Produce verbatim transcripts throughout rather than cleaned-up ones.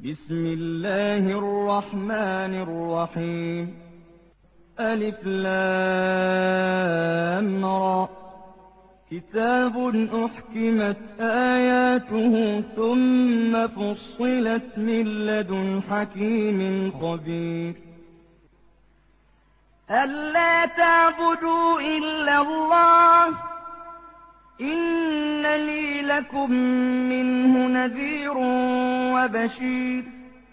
بسم الله الرحمن الرحيم ألف لام را كتاب أحكمت آياته ثم فصلت من لدن حكيم خبير ألا تعبدوا إلا الله إنني لكم منه نذير وبشير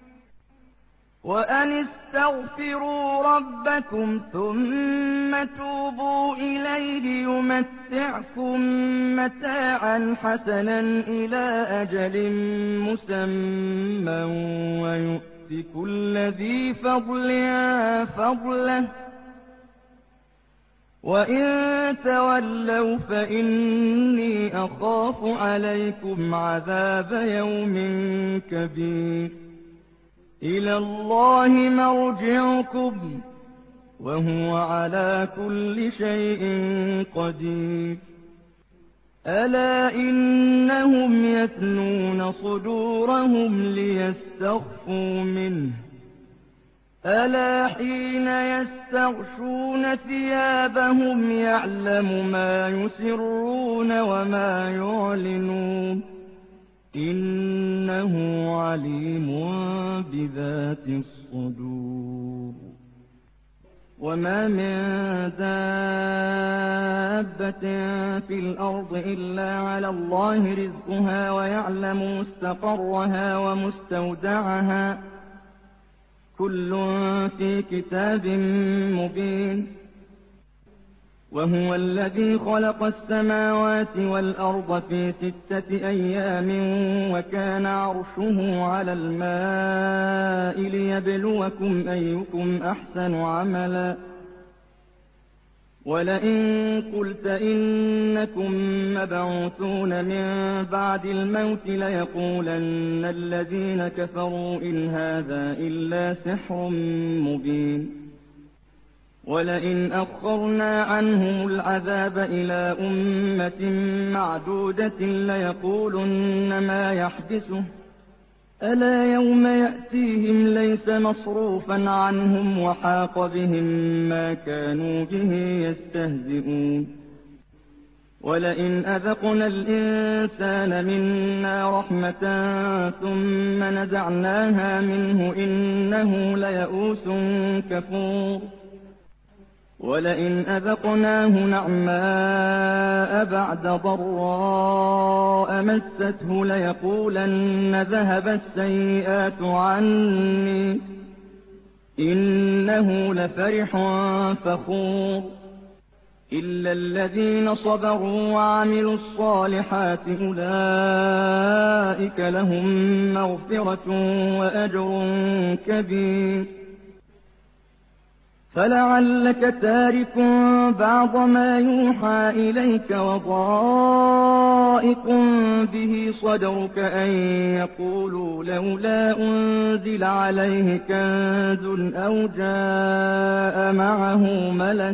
وأن استغفروا ربكم ثم توبوا إليه يمتعكم متاعا حسنا إلى أجل مسمى ويؤت كل ذي فضل فضله وإن تولوا فإني أخاف عليكم عذاب يوم كبير إلى الله مرجعكم وهو على كل شيء قدير ألا إنهم يثنون صدورهم ليستخفوا منه ألا حين يستغشون ثيابهم يعلم ما يسرون وما يعلنون إنه عليم بذات الصدور وما من دابة في الأرض إلا على الله رزقها ويعلم مستقرها ومستودعها كل في كتاب مبين وهو الذي خلق السماوات والأرض في ستة أيام وكان عرشه على الماء ليبلوكم أيكم أحسن عملا ولئن قلت إنكم مبعوثون من بعد الموت ليقولن الذين كفروا إن هذا إلا سحر مبين ولئن أخرنا عنهم العذاب إلى أمة معدودة ليقولن ما يحبسه ألا يوم يأتيهم ليس مصروفا عنهم وحاق بهم ما كانوا به يستهزئون ولئن أذقنا الإنسان منا رحمة ثم نزعناها منه إنه ليئوس كفور ولئن أذقناه نعماء بعد ضراء مسته ليقولن ذهب السيئات عني إنه لفرح فخور إلا الذين صبروا وعملوا الصالحات أولئك لهم مغفرة وأجر كبير فلعلك تارك بعض ما يوحى إليك وضائق به صدرك أن يقولوا لولا أنزل عليه كنز أو جاء معه ملك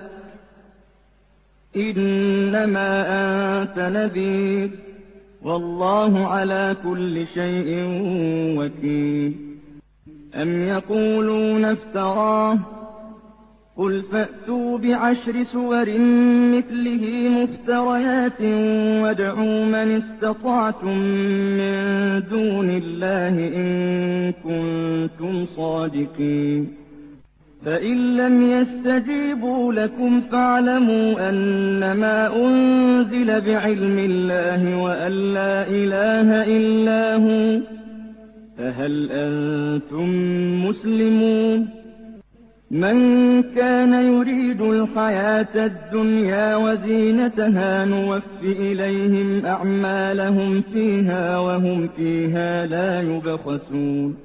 إنما أنت نذير والله على كل شيء وكيل أم يقولون افتراه قل فأتوا بعشر سور مثله مفتريات وادعوا من استطعتم من دون الله إن كنتم صادقين فإن لم يستجيبوا لكم فاعلموا أنما أنزل بعلم الله وأن لا إله إلا هو فهل أنتم مسلمون من كان يريد الحياة الدنيا وزينتها نوف إليهم أعمالهم فيها وهم فيها لا يبخسون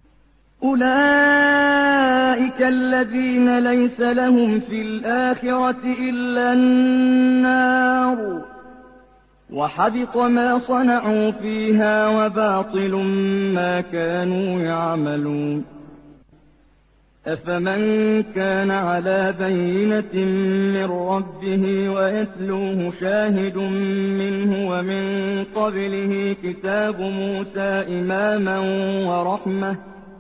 أولئك الذين ليس لهم في الآخرة إلا النار وحبط ما صنعوا فيها وباطل ما كانوا يعملون أفمن كان على بينة من ربه ويتلوه شاهد منه ومن قبله كتاب موسى إماما ورحمة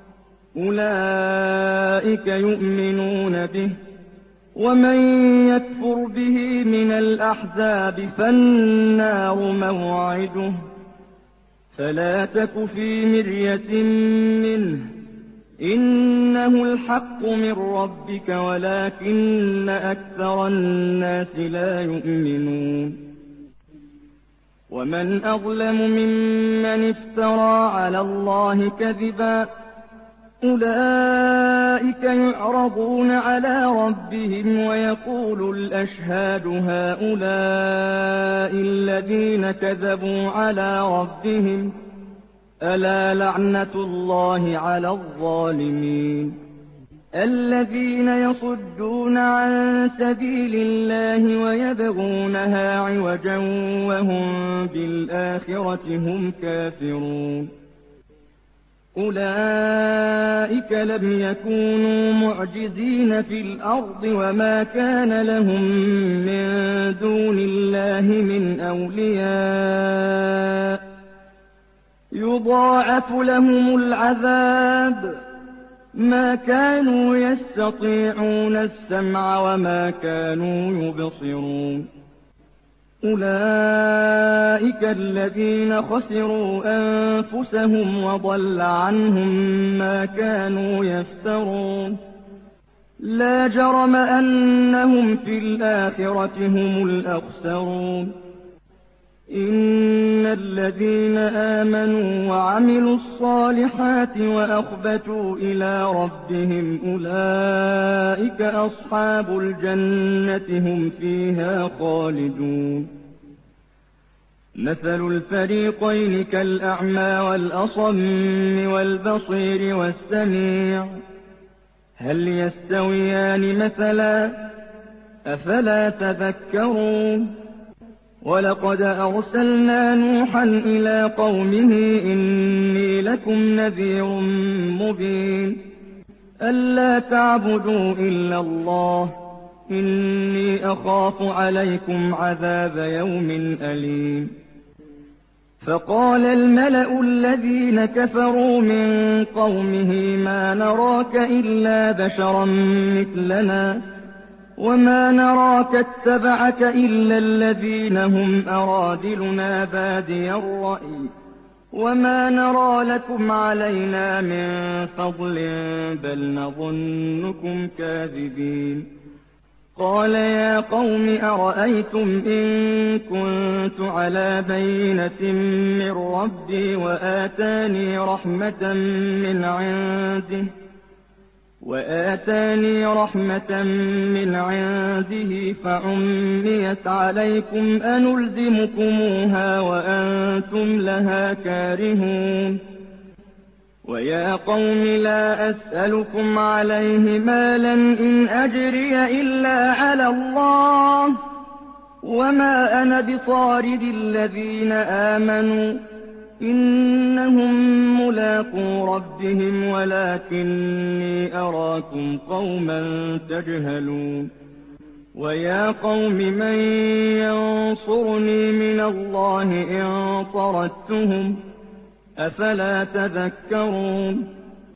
أولئك يؤمنون به ومن يكفر به من الأحزاب فالنار موعده فلا تك في مرية منه إنه الحق من ربك ولكن أكثر الناس لا يؤمنون ومن أظلم ممن افترى على الله كذبا أولئك يعرضون على ربهم ويقول الأشهاد هؤلاء الذين كذبوا على ربهم ألا لعنة الله على الظالمين الذين يصدون عن سبيل الله ويبغونها عوجا وهم بالآخرة هم كافرون أولئك لم يكونوا معجزين في الأرض وما كان لهم من دون الله من أولياء يضاعف لهم العذاب ما كانوا يستطيعون السمع وما كانوا يبصرون أولئك الذين خسروا أنفسهم وضل عنهم ما كانوا يفترون لا جرم أنهم في الآخرة هم الأخسرون إن الذين آمنوا وعملوا الصالحات وأخبتوا إلى ربهم أولئك أصحاب الجنة هم فيها خالدون مثل الفريقين كالأعمى والأصم والبصير والسميع هل يستويان مثلا أفلا تذكرون ولقد أرسلنا نوحا إلى قومه إني لكم نذير مبين ألا تعبدوا إلا الله إني أخاف عليكم عذاب يوم أليم فقال الملأ الذين كفروا من قومه ما نراك إلا بشرا مثلنا وما نراك اتبعك إلا الذين هم أرادلنا بادي الرأي وما نرى لكم علينا من فضل بل نظنكم كاذبين قال يا قوم أرأيتم إن كنت على بينة من ربي وآتاني رحمة من عنده وآتاني رحمة من عنده فعميت عليكم أنلزمكموها وأنتم لها كارهون ويا قوم لا أسألكم عليه مالا إن أجري إلا على الله وما أنا بطارد الذين آمنوا إنهم ملاقو ربهم ولكني أراكم قوما تجهلون ويا قوم من ينصرني من الله إن طردتهم أفلا تذكرون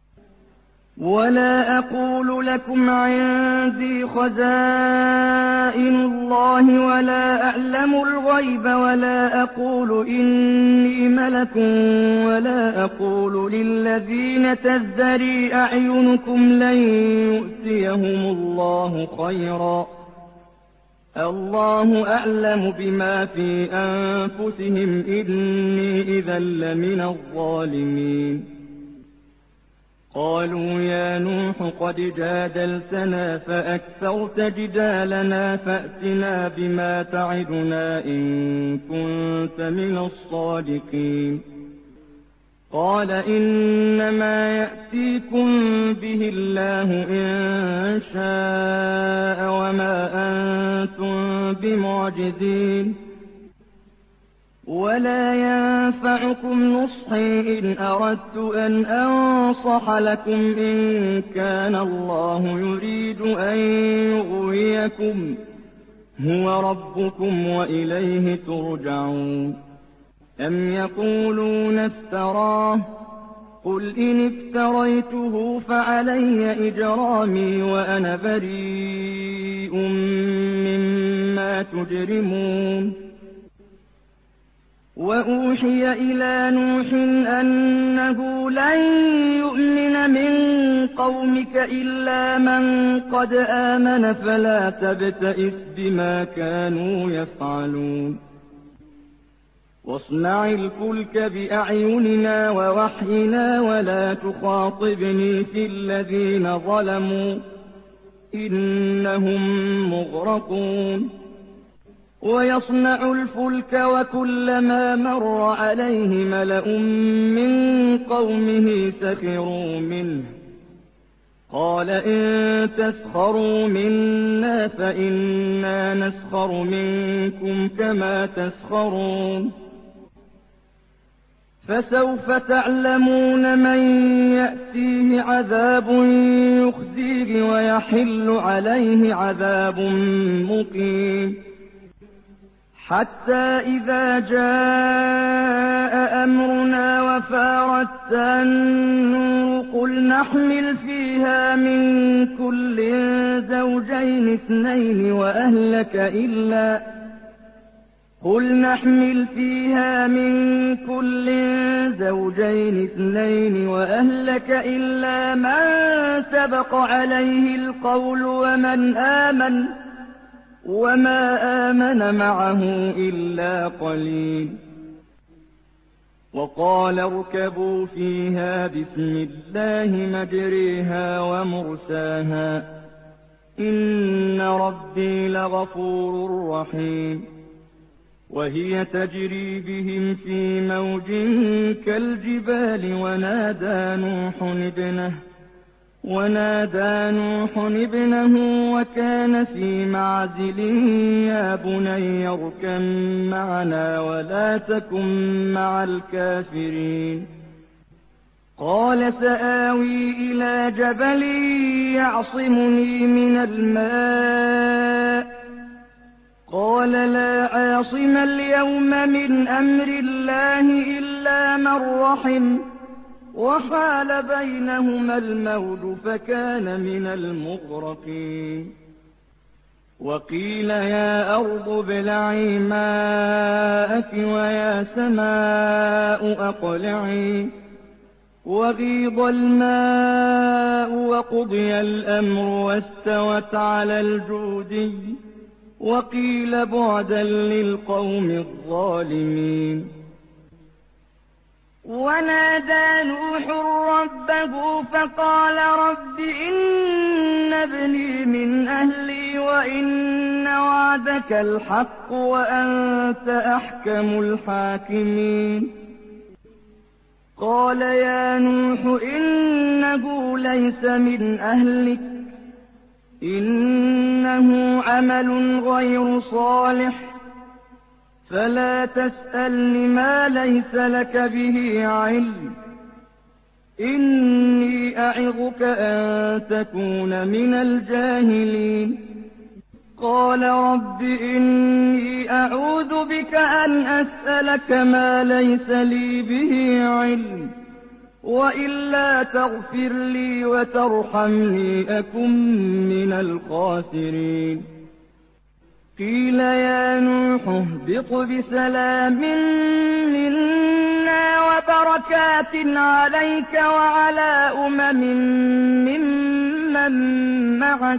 ولا أقول لكم عندي خزائن الله ولا أعلم الغيب ولا أقول إني ملك ولا أقول للذين تزدري أعينكم لن يؤتيهم الله خيرا الله أعلم بما في أنفسهم إني إذا لمن الظالمين قالوا يا نوح قد جادلتنا فأكثرت جدالنا فأتنا بما تعدنا إن كنت من الصادقين قال إنما يأتيكم به الله إن شاء وما أنتم بمعجزين ولا ينفعكم نصحي إن أردت أن أنصح لكم إن كان الله يريد أن يغويكم هو ربكم وإليه ترجعون. أم يقولون افتراه قل إن افتريته فعلي إجرامي وأنا بريء مما تجرمون. وأوحي إلى نوح أنه لن يؤمن من قومك إلا من قد آمن فلا تبتئس بما كانوا يفعلون. واصنع الفلك بأعيننا ووحينا ولا تخاطبني في الذين ظلموا إنهم مغرقون. ويصنع الفلك وكلما مر عليه ملأ من قومه سخروا منه قال إن تسخروا منا فإنا نسخر منكم كما تسخرون. فسوف تعلمون من يأتيه عذاب يخزيه ويحل عليه عذاب مقيم. حتى إذا جاء أمرنا وفارت النور قل نحمل فيها من كل زوجين اثنين وأهلك إلا قل نحمل فيها من كل زوجين اثنين وأهلك إلا من سبق عليه القول ومن آمن وما آمن معه إلا قليل. وقال اركبوا فيها بسم الله مجريها ومرساها إن ربي لغفور رحيم. وهي تجري بهم في موج كالجبال ونادى نوح ابنه ونادى نوح ابنه وكان في معزل يا بني اركب معنا ولا تكن مع الكافرين. قال سآوي إلى جبل يعصمني من الماء قال لا عاصم اليوم من أمر الله إلا من رحم وحال بينهما الموج فكان من المغرقين. وقيل يا أرض ابلعي ماءك ويا سماء أقلعي وغيض الماء وقضي الأمر واستوت على الجودي وقيل بعدا للقوم الظالمين. ونادى نوح ربه فقال رب إن ابني من أهلي وإن وعدك الحق وأنت أحكم الحاكمين. قال يا نوح إنه ليس من أهلك إنه عمل غير صالح فلا تسألني ما ليس لك به علم إني أعظك أن تكون من الجاهلين. قال رب إني أعوذ بك أن أسألك ما ليس لي به علم وإلا تغفر لي وترحمني أكن من الخاسرين. قيل يا نوح اهبط بسلام منا وبركات عليك وعلى أمم ممن معك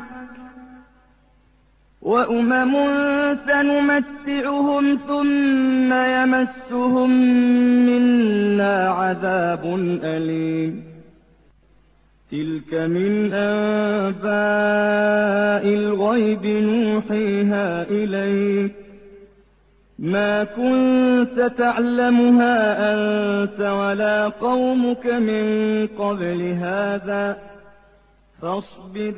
وأمم سنمتعهم ثم يمسهم منا عذاب أليم. تلك من أنباء الغيب نوحيها إليك ما كنت تعلمها أنت ولا قومك من قبل هذا فاصبر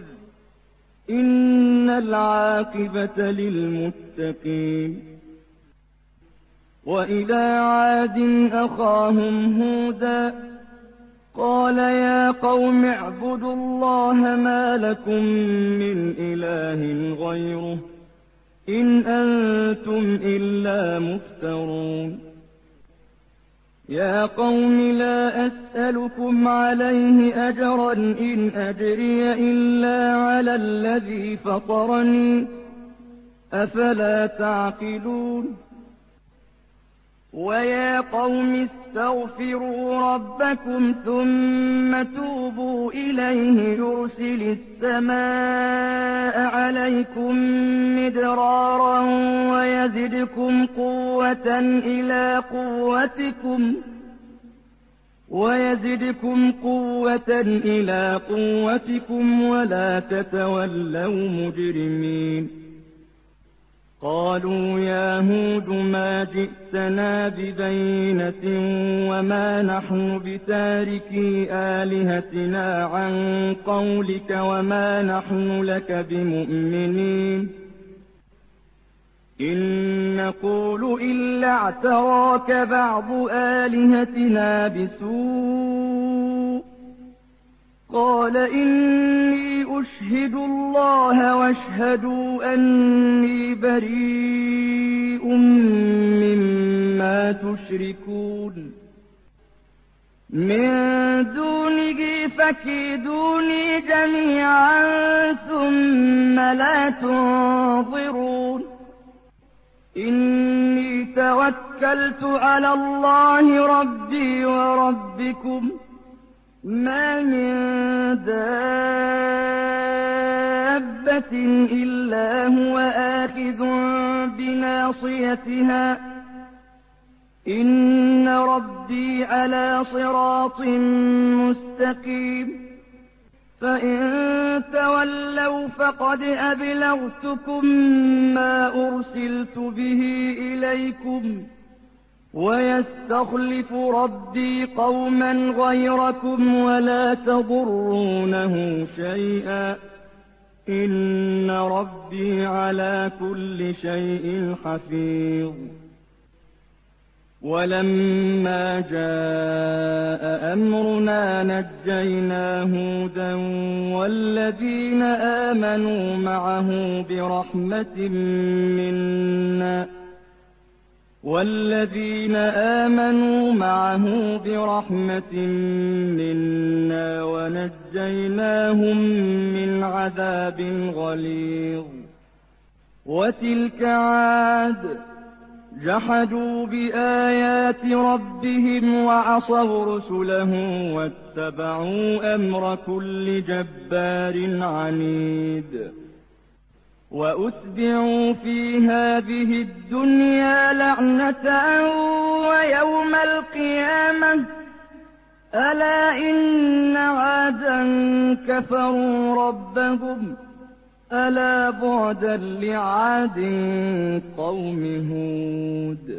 إن العاقبة للمتقين. وإلى عاد أخاهم هودا قال يا قوم اعبدوا الله ما لكم من إله غيره إن أنتم إلا مفترون يا قوم لا أسألكم عليه أجرا إن أجري إلا على الذي فطرني أفلا تعقلون ويا قوم استغفروا ربكم ثم توبوا إليه يرسل السماء عليكم مدرارا ويزدكم قوة إلى قوتكم ويزدكم قوة إلى قوتكم ولا تتولوا مجرمين قالوا يا هود ما جئتنا ببينة وما نحن بتاركي آلهتنا عن قولك وما نحن لك بمؤمنين إن نقول إلا اعتراك بعض آلهتنا بسوء قال إني أشهد الله واشهدوا أني بريء مما تشركون من دونه فكيدوني جميعا ثم لا تنظرون إني توكلت على الله ربي وربكم ما من دابة إلا هو آخذ بناصيتها إن ربي على صراط مستقيم فإن تولوا فقد أبلغتكم ما أرسلت به إليكم ويستخلف ربي قوما غيركم ولا تضرونه شيئا إن ربي على كل شيء حفيظ ولما جاء أمرنا نجينا هودا والذين آمنوا معه برحمة منا والذين آمنوا معه برحمة منا ونجيناهم من عذاب غليظ وتلك عاد جحدوا بآيات ربهم وعصوا رسله واتبعوا أمر كل جبار عنيد وأتبعوا في هذه الدنيا لعنة ويوم القيامة ألا إن عادا كفروا ربهم ألا بعدا لعاد قوم هود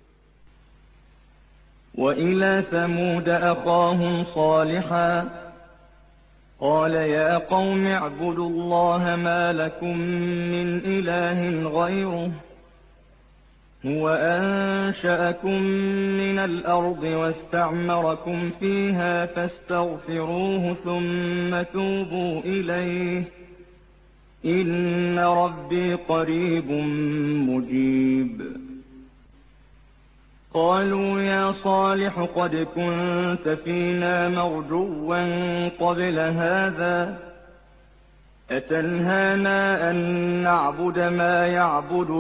وإلى ثمود أخاهم صالحا قال يا قوم اعبدوا الله ما لكم من إله غيره هو أنشأكم من الأرض واستعمركم فيها فاستغفروه ثم توبوا إليه إن ربي قريب مجيب قالوا يا صالح قد كنت فينا مرجوا قبل هذا أتنهانا أن نعبد ما يعبد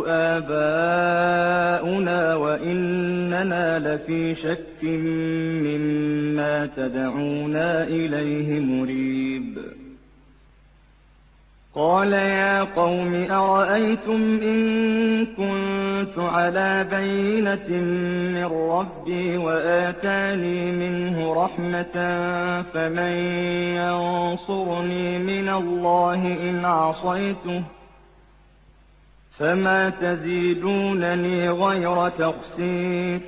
آباؤنا وإننا لفي شك مما تدعونا إليه مريب قال يا قوم أرأيتم إن كنت على بينة من ربي وآتاني منه رحمة فمن ينصرني من الله إن عصيته فما تزيدونني غير تخسير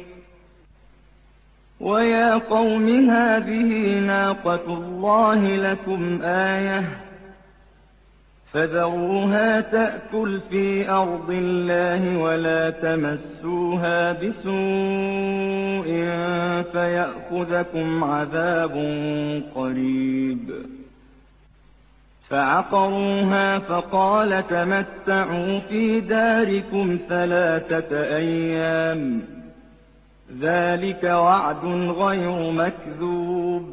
ويا قوم هذه ناقة الله لكم آية فذروها تأكل في أرض الله ولا تمسوها بسوء فيأخذكم عذاب قريب. فعقروها فقال تمتعوا في داركم ثلاثة أيام ذلك وعد غير مكذوب.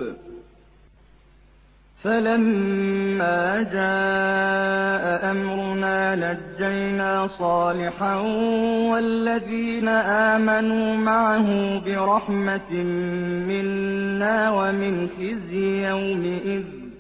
فلما جاء أمرنا نجينا صالحا والذين آمنوا معه برحمة منا ومن خزي يومئذ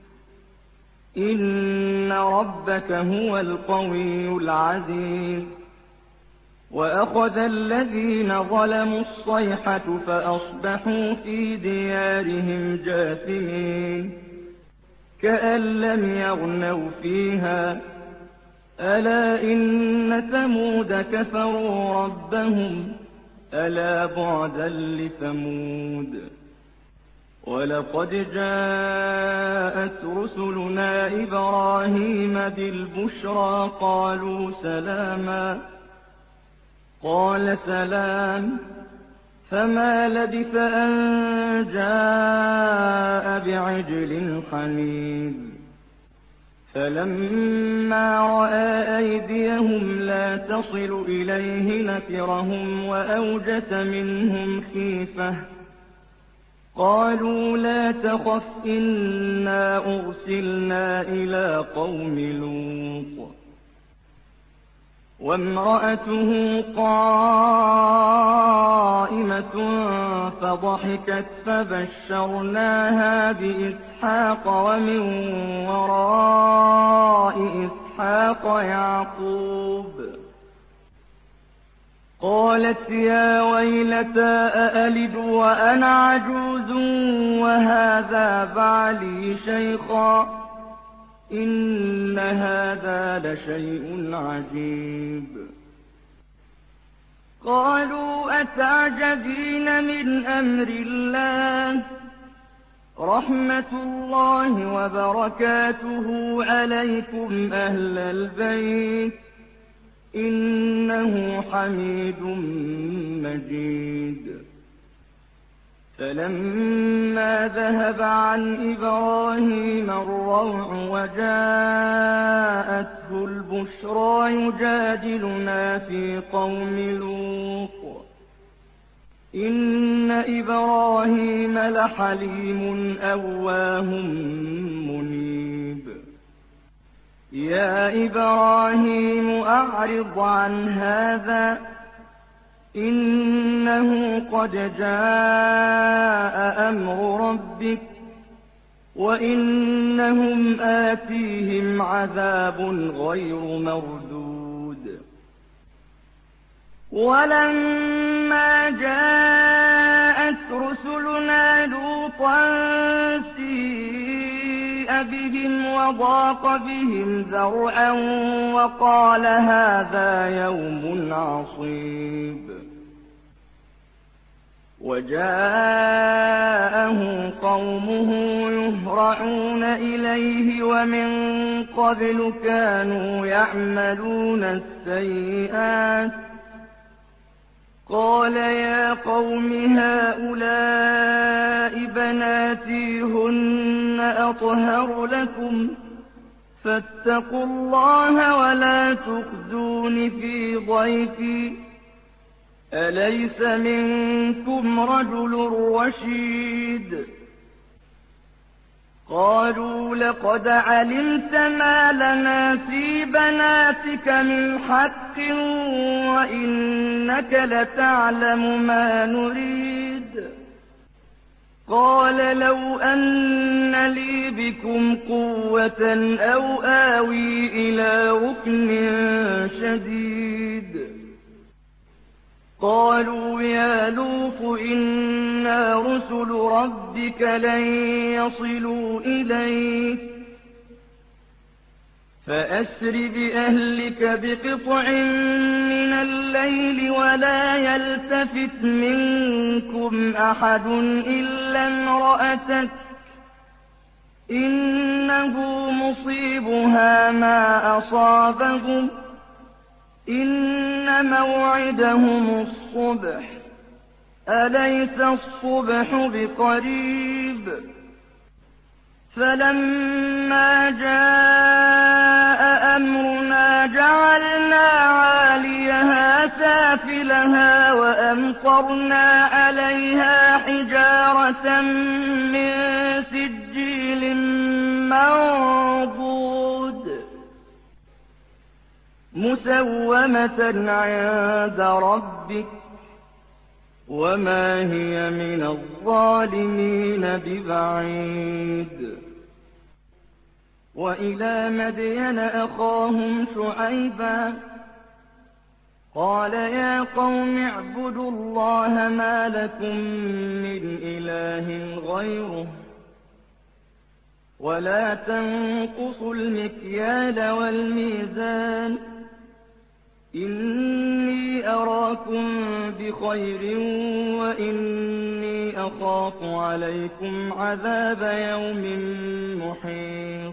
إن ربك هو القوي العزيز. وأخذ الذين ظلموا الصيحة فأصبحوا في ديارهم جاثمين كأن لم يغنوا فيها ألا إن ثمود كفروا ربهم ألا بعدا لثمود. ولقد جاءت رسلنا إبراهيم بالبشرى قالوا سلاما قال سلام فما لبث أن جاء بعجل حنيذ. فلما رأى أيديهم لا تصل إليه نكرهم وأوجس منهم خيفة قالوا لا تخف إنا أرسلنا إلى قوم لوط وامرأته قائمة فضحكت فبشرناها بإسحاق ومن وراء إسحاق يعقوب. قالت يا ويلتى أألد وأنا عجوز وهذا بعلي شيخا إن هذا لشيء عجيب. قالوا أتعجبين من أمر الله رحمة الله وبركاته عليكم أهل البيت إنه حميد مجيد. فلما ذهب عن إبراهيم الروع وجاءته البشرى يجادلنا في قوم لوط إن إبراهيم لحليم أواه منيب. يا إبراهيم أعرض عن هذا إنه قد جاء أمر ربك وإنهم آتيهم عذاب غير مردود. ولما جاءت رسلنا لوطا سيء بهم وضاق بهم ذرعا وقال هذا يوم عصيب. وجاءه قومه يهرعون إليه ومن قبل كانوا يعملون السيئات قال يا قوم هؤلاء بناتي هن أطهر لكم فاتقوا الله ولا تخزون في ضيفي أليس منكم رجل رشيد. قالوا لقد علمت ما لنا في بناتك من حق وإنك لتعلم ما نريد. قال لو أن لي بكم قوة أو آوي إلى ركن شديد. قالوا يا لوط إنا رسل ربك لن يصلوا إليك فأسر بأهلك بقطع من الليل ولا يلتفت منكم أحد إلا امرأتك إنه يصيبها ما أصابهم إن موعدهم الصبح أليس الصبح بقريب فلما جاء أمرنا جعلنا عاليها سافلها وأمطرنا عليها حجارة من سجيل منضود مسومة عند ربك وما هي من الظالمين ببعيد وإلى مدين أخاهم شعيبا قال يا قوم اعبدوا الله ما لكم من إله غيره ولا تنقصوا المكيال والميزان إني أراكم بخير وإني أخاف عليكم عذاب يوم محيط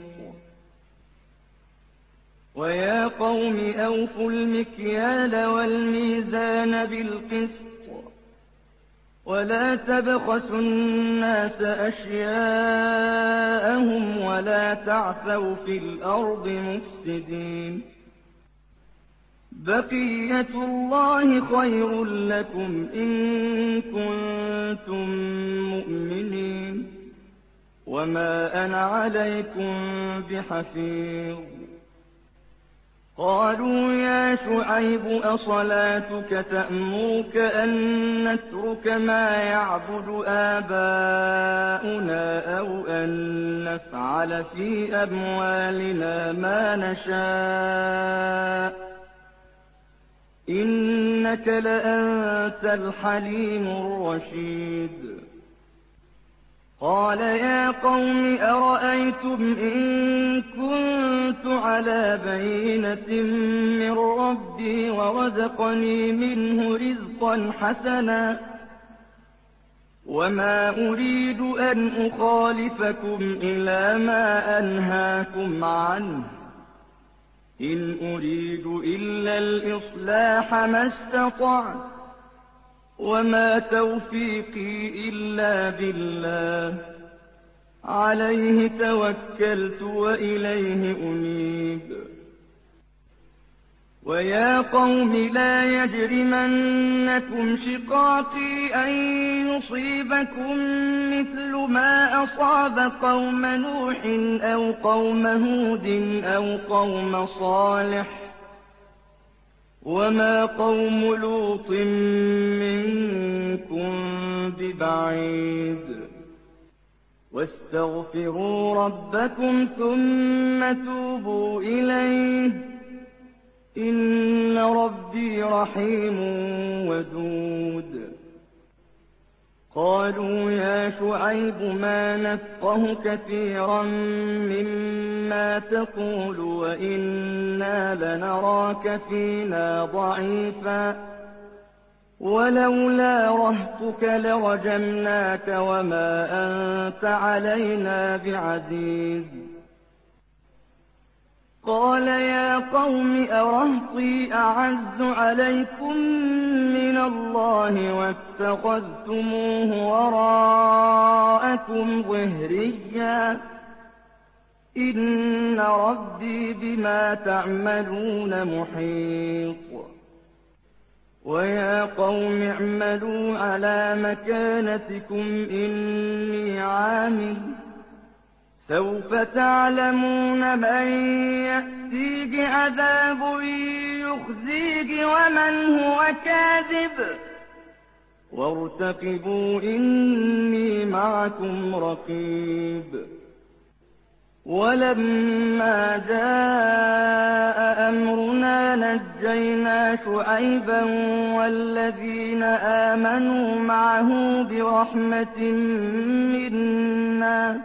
ويا قوم أوفوا المكيال والميزان بالقسط ولا تبخسوا الناس أشياءهم ولا تعثوا في الأرض مفسدين بقية الله خير لكم إن كنتم مؤمنين وما أنا عليكم بحفيظ قالوا يا شعيب أصلاتك تأمرك أن نترك ما يعبد آباؤنا أو أن نفعل في أموالنا ما نشاء إنك لأنت الحليم الرشيد قال يا قوم أرأيتم إن كنت على بينة من ربي ورزقني منه رزقا حسنا وما أريد أن أخالفكم إلى ما أنهاكم عنه إن أريد إلا الإصلاح ما استطعت وما توفيقي إلا بالله عليه توكلت وإليه أنيب ويا قوم لا يجرمنكم شقاقي أن يصيبكم مثل ما أصاب قوم نوح أو قوم هود أو قوم صالح وما قوم لوط منكم ببعيد واستغفروا ربكم ثم توبوا إليه إن ربي رحيم ودود قالوا يا شعيب ما نفقه كثيرا مما تقول وإنا لنراك فينا ضعيفا ولولا رهطك لرجمناك وما أنت علينا بعزيز قال يا قوم أرهطي أعز عليكم من الله واتخذتموه وراءكم ظهريا إن ربي بما تعملون محيط ويا قوم اعملوا على مكانتكم إني عامل سوف تعلمون من يأتيه عذاب يخزيه ومن هو كاذب وارتقبوا إني معكم رقيب ولما جاء أمرنا نجينا شعيبا والذين آمنوا معه برحمة منا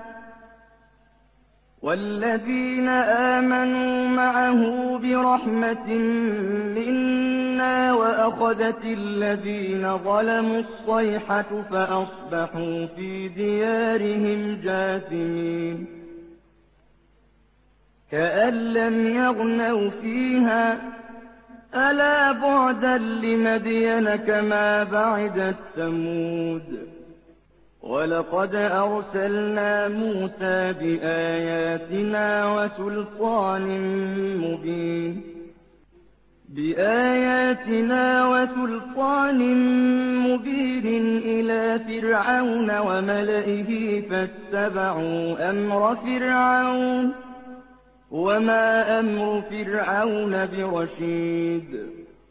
والذين آمنوا معه برحمة منا وأخذت الذين ظلموا الصيحة فأصبحوا في ديارهم جاثمين كأن لم يغنوا فيها ألا بعدا لمدين كما بعدت ثمود ولقد أرسلنا موسى بآياتنا وسلطان مبين بآياتنا وسلطان مبين إلى فرعون وملئه فاتبعوا أمر فرعون وما أمر فرعون برشيد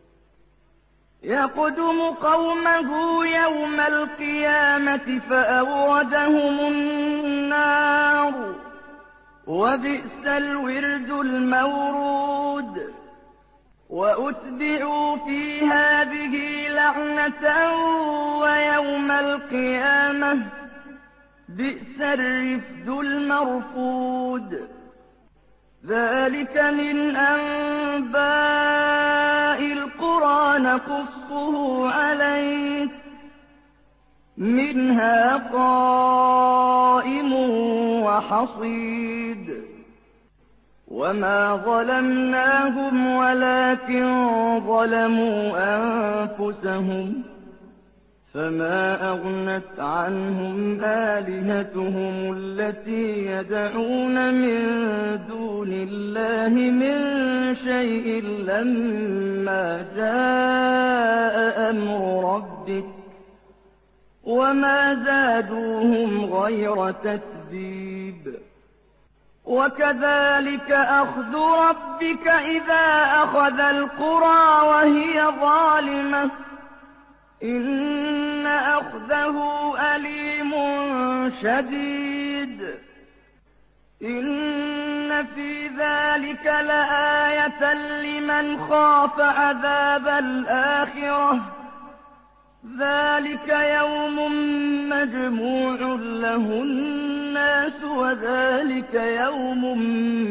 يقدم قومه يوم القيامة فأوردهم النار وبئس الورد المورود وأتبعوا في هذه لعنة ويوم القيامة بئس الرفد المرفود ذلك من أنباء القرى نقصه عليك منها قائم وحصيد وما ظلمناهم ولكن ظلموا أنفسهم فما أغنت عنهم آلهتهم التي يدعون من دون الله من شيء لما جاء أمر ربك وما زادوهم غير تتبيب وكذلك أخذ ربك إذا أخذ القرى وهي ظالمة إن أخذه أليم شديد إن في ذلك لآية لمن خاف عذاب الآخرة ذلك يوم مجموع له الناس وذلك يوم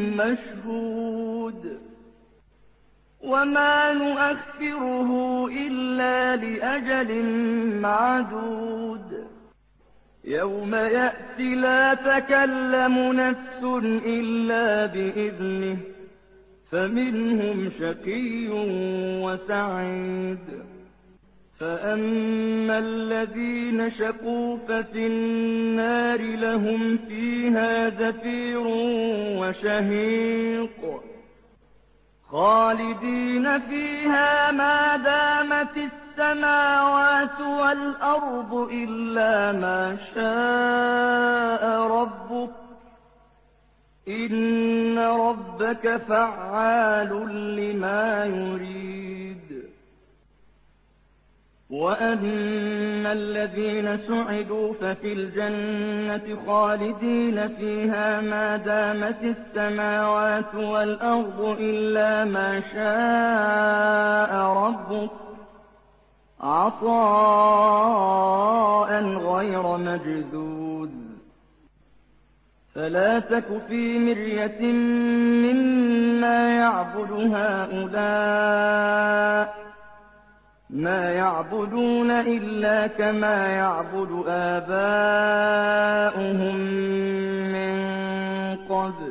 مشهود وما نؤخره إلا لأجل معدود يوم يأتي لا تكلم نفس إلا بإذنه فمنهم شقي وسعيد فأما الذين شقوا ففي النار لهم فيها زفير وشهيق خالدين فيها ما دامت السماوات والأرض إلا ما شاء ربك إن ربك فعال لما يريد وأما الذين سعدوا ففي الجنة خالدين فيها ما دامت السماوات والأرض إلا ما شاء ربك عطاء غير مجذوذ فلا تك في مرية مما يعبد هؤلاء ما يعبدون إلا كما يعبد آباؤهم من قبل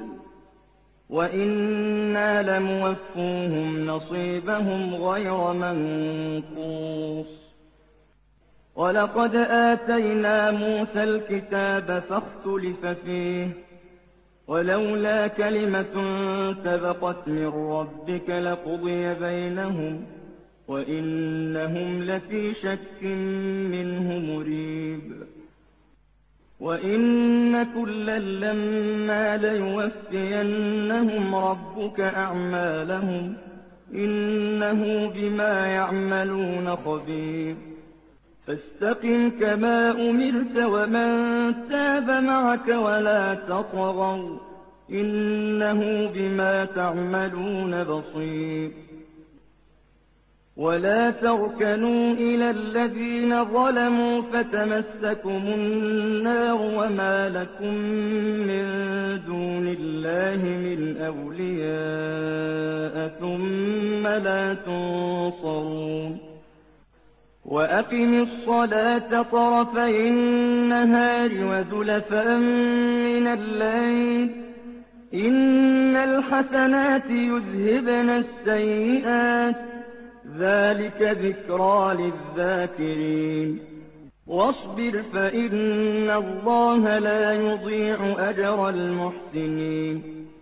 وإنا لموفوهم نصيبهم غير منقوص ولقد آتينا موسى الكتاب فاختلف فيه ولولا كلمة سبقت من ربك لقضي بينهم وإنهم لفي شك منه مريب وإن كلا لما ليوفينهم ربك أعمالهم إنه بما يعملون خبير فاستقم كما أمرت ومن تاب معك ولا تطغوا إنه بما تعملون بصير ولا تركنوا إلى الذين ظلموا فتمسكم النار وما لكم من دون الله من أولياء ثم لا تنصرون وأقم الصلاة طرفي النهار وزلفا من الليل إن الحسنات يذهبن السيئات ذلك ذكرى للذاكرين واصبر فإن الله لا يضيع أجر المحسنين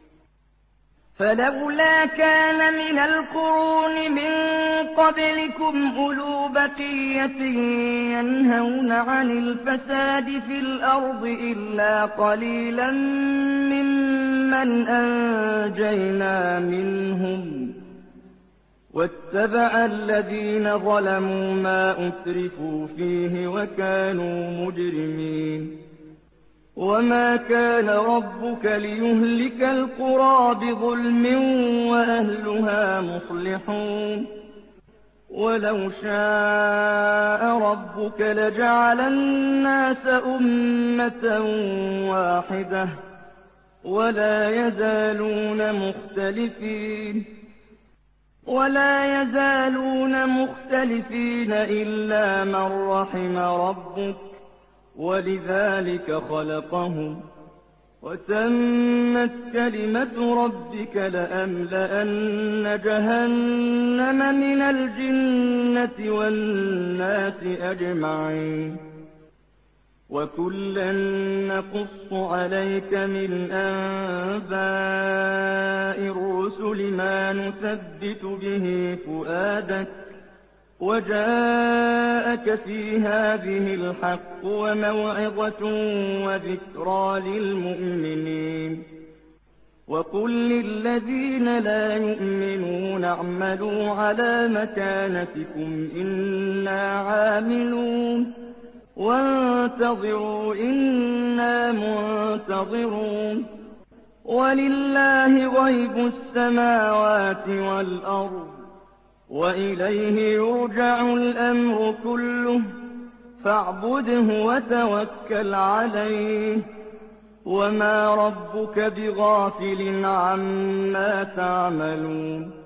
فلولا كان من القرون من قبلكم أولو بقية ينهون عن الفساد في الأرض إلا قليلا ممن أنجينا منهم واتبع الذين ظلموا ما أترفوا فيه وكانوا مجرمين وما كان ربك ليهلك القرى بظلم وأهلها مصلحون ولو شاء ربك لجعل الناس أمة واحدة ولا يزالون مختلفين ولا يزالون مختلفين إلا من رحم ربك ولذلك خلقهم وتمت كلمة ربك لأملأن جهنم من الجنة والناس أجمعين وكلا نقص عليك من أنباء الرسل ما نثبت به فؤادك وجاءك في هذه الحق وموعظة وذكرى للمؤمنين وقل للذين لا يؤمنون اعملوا على مكانتكم إنا عاملون وانتظروا إنا منتظرون ولله غيب السماوات والأرض وإليه يرجع الأمر كله فاعبده وتوكل عليه وما ربك بغافل عما تعملون